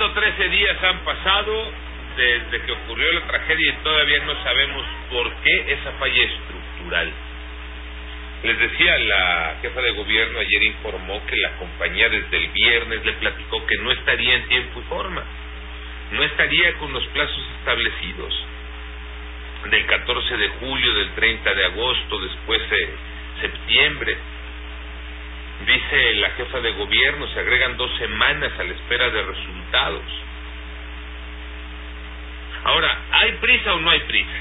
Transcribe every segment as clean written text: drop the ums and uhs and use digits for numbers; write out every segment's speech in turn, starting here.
Solo 13 días han pasado desde que ocurrió la tragedia y todavía no sabemos por qué esa falla estructural. Les decía, la jefa de gobierno ayer informó que la compañía desde el viernes le platicó que no estaría en tiempo y forma, no estaría con los plazos establecidos del 14 de julio, del 30 de agosto, después septiembre. Dice la jefa de gobierno, se agregan 2 semanas a la espera de resultados. Ahora, ¿hay prisa o no hay prisa?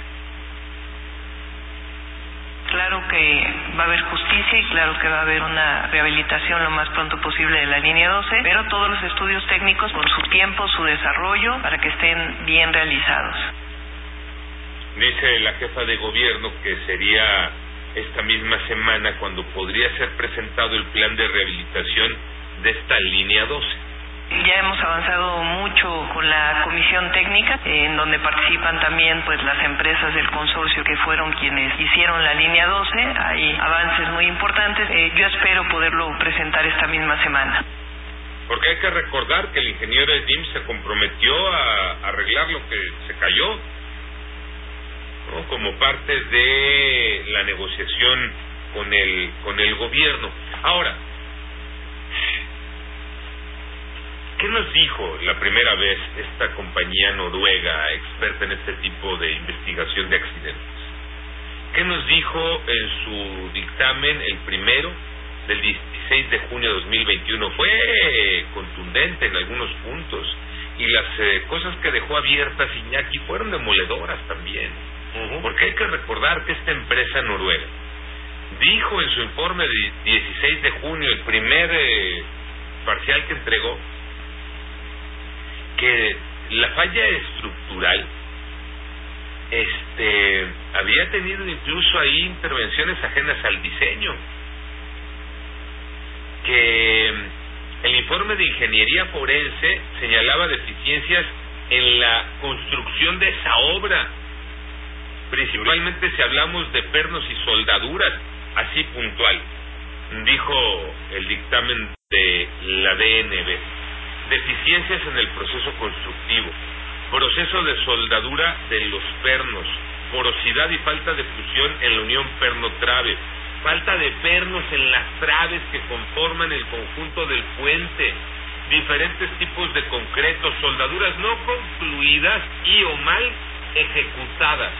Claro que va a haber justicia y claro que va a haber una rehabilitación lo más pronto posible de la línea 12, pero todos los estudios técnicos con su tiempo, su desarrollo, para que estén bien realizados. Dice la jefa de gobierno que sería esta misma semana cuando podría ser presentado el plan de rehabilitación de esta línea 12. Ya hemos avanzado mucho con la comisión técnica, en donde participan también pues las empresas del consorcio que fueron quienes hicieron la línea 12. Hay avances muy importantes. Yo espero poderlo presentar esta misma semana. Porque hay que recordar que el ingeniero Edim se comprometió a arreglar lo que se cayó, ¿no? Como parte de la negociación con el gobierno. Ahora, ¿qué nos dijo la primera vez esta compañía noruega experta en este tipo de investigación de accidentes? ¿Qué nos dijo en su dictamen, el primero, del 16 de junio de 2021? Fue contundente en algunos puntos y las cosas que dejó abiertas Iñaki fueron demoledoras también. Porque hay que recordar que esta empresa noruega dijo en su informe de 16 de junio, el primer parcial que entregó, que la falla estructural había tenido incluso ahí intervenciones ajenas al diseño, que el informe de ingeniería forense señalaba deficiencias en la construcción de esa obra, principalmente si hablamos de pernos y soldaduras, así puntual, dijo el dictamen de la DNB. Deficiencias en el proceso constructivo, proceso de soldadura de los pernos, porosidad y falta de fusión en la unión perno-trave, falta de pernos en las traves que conforman el conjunto del puente, diferentes tipos de concreto, soldaduras no concluidas y o mal ejecutadas.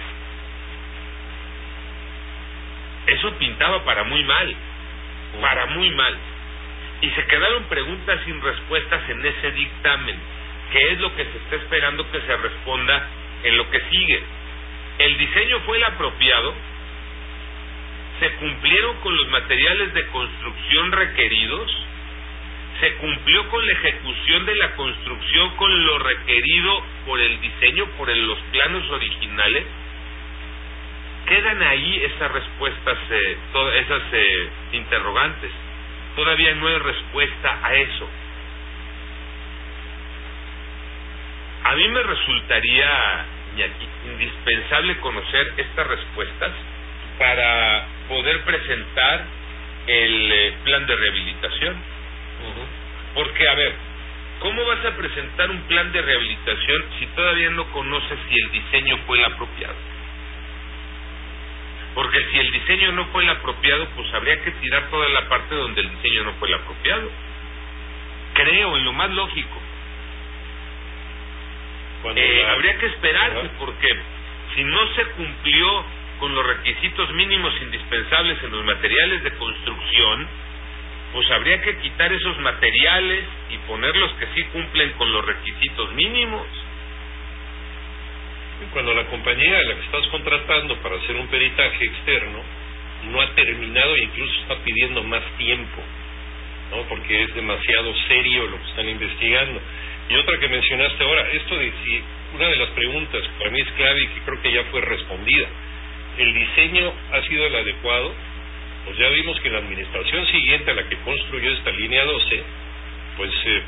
Eso pintaba para muy mal, para muy mal. Y se quedaron preguntas sin respuestas en ese dictamen, que es lo que se está esperando que se responda en lo que sigue. ¿El diseño fue el apropiado? ¿Se cumplieron con los materiales de construcción requeridos? ¿Se cumplió con la ejecución de la construcción con lo requerido por el diseño, por los planos originales? Quedan ahí esas respuestas, todas esas interrogantes. Todavía no hay respuesta a eso. A mí me resultaría indispensable conocer estas respuestas para poder presentar el plan de rehabilitación. Porque, a ver, ¿cómo vas a presentar un plan de rehabilitación si todavía no conoces si el diseño fue el apropiado? Porque si el diseño no fue el apropiado, pues habría que tirar toda la parte donde el diseño no fue el apropiado. Creo, en lo más lógico. Habría que esperarse, porque si no se cumplió con los requisitos mínimos indispensables en los materiales de construcción, pues habría que quitar esos materiales y poner los que sí cumplen con los requisitos mínimos. Cuando la compañía a la que estás contratando para hacer un peritaje externo no ha terminado e incluso está pidiendo más tiempo, ¿no? Porque es demasiado serio lo que están investigando. Y otra que mencionaste ahora, esto de si una de las preguntas para mí es clave y que creo que ya fue respondida, ¿el diseño ha sido el adecuado? Pues ya vimos que la administración siguiente a la que construyó esta línea 12 pues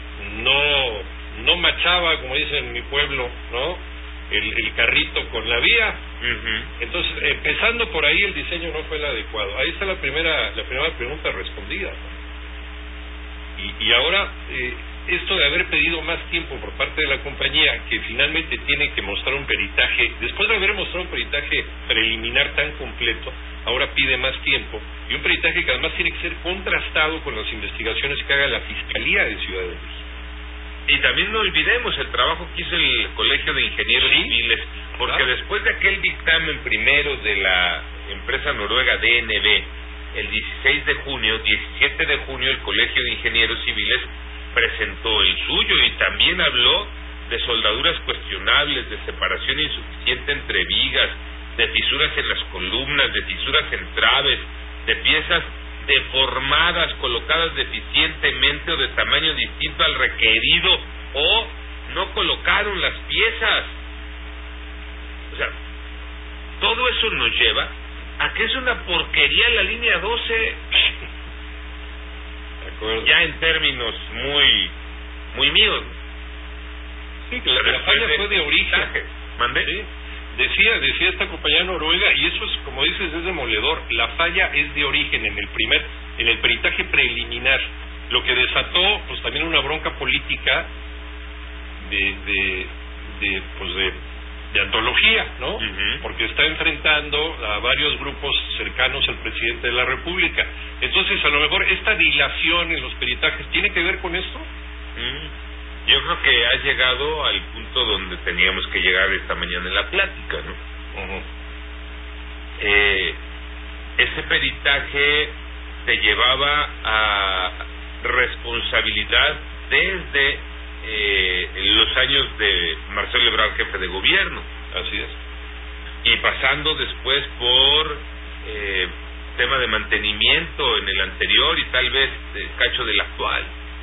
no machaba, como dicen en mi pueblo, ¿no? El carrito con la vía. Entonces, empezando por ahí, el diseño no fue el adecuado. Ahí está la primera pregunta respondida. Y ahora, esto de haber pedido más tiempo por parte de la compañía, que finalmente tiene que mostrar un peritaje, después de haber mostrado un peritaje preliminar tan completo, ahora pide más tiempo, y un peritaje que además tiene que ser contrastado con las investigaciones que haga la Fiscalía de Ciudad de México. Y también no olvidemos el trabajo que hizo el Colegio de Ingenieros Civiles, porque después de aquel dictamen primero de la empresa noruega DNB, el 17 de junio el Colegio de Ingenieros Civiles presentó el suyo y también habló de soldaduras cuestionables, de separación insuficiente entre vigas, de fisuras en las columnas, de fisuras en traves, de piezas deformadas, colocadas deficientemente o de tamaño distinto al requerido, o no colocaron las piezas. O sea, todo eso nos lleva a que es una porquería la línea 12. De acuerdo. Ya en términos muy míos. Sí, que la falla fue de origen. ¿Mandé? Sí. Decía esta compañía noruega, y eso es, como dices, es demoledor. La falla es de origen en el peritaje preliminar, lo que desató pues también una bronca política de antología, ¿no? Porque está enfrentando a varios grupos cercanos al presidente de la República. Entonces, a lo mejor esta dilación en los peritajes tiene que ver con esto. Yo creo que ha llegado al punto donde teníamos que llegar esta mañana en la plática, ¿no? Ese peritaje te llevaba a responsabilidad desde los años de Marcelo Ebrard, jefe de gobierno. Así es. Y pasando después por tema de mantenimiento en el anterior y tal vez cacho del actual.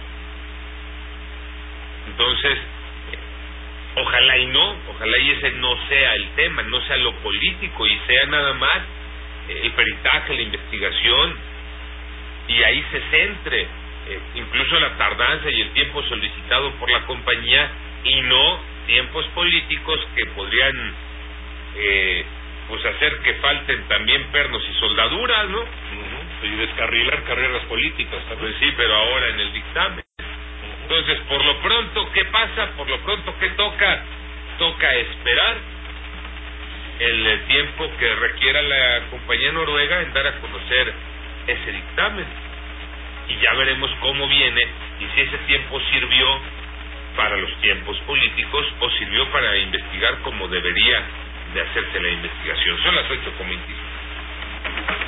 Entonces, ojalá y ese no sea el tema, no sea lo político y sea nada más el peritaje, la investigación, y ahí se centre incluso la tardanza y el tiempo solicitado por la compañía y no tiempos políticos que podrían pues hacer que falten también pernos y soldaduras, ¿no? Y descarrilar carreras políticas también. Pues sí, pero ahora en el dictamen. Entonces, por lo pronto, ¿qué pasa? Por lo pronto, ¿qué toca? Toca esperar el tiempo que requiera la compañía noruega en dar a conocer ese dictamen. Y ya veremos cómo viene y si ese tiempo sirvió para los tiempos políticos o sirvió para investigar como debería de hacerse la investigación. Son las 8:25.